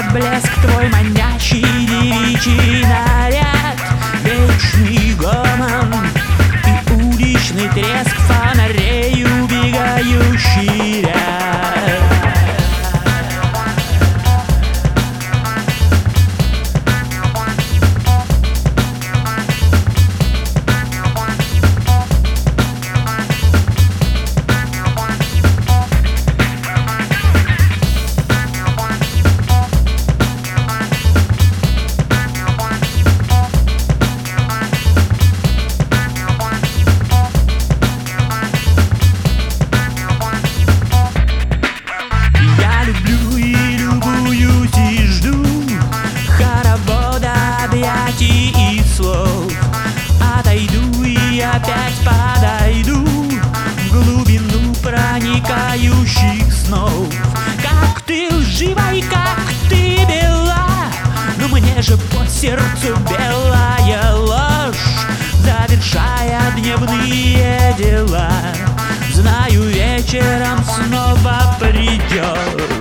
этот блеск, твой манящий девичий наряд, вечный гомон и уличный треск фонарей, убегающий ряд. И слов отойду и опять подойду в глубину проникающих снов. Как ты лжива и как ты бела, но мне же по сердцу белая ложь, завершая дневные дела. Знаю, вечером снова придешь.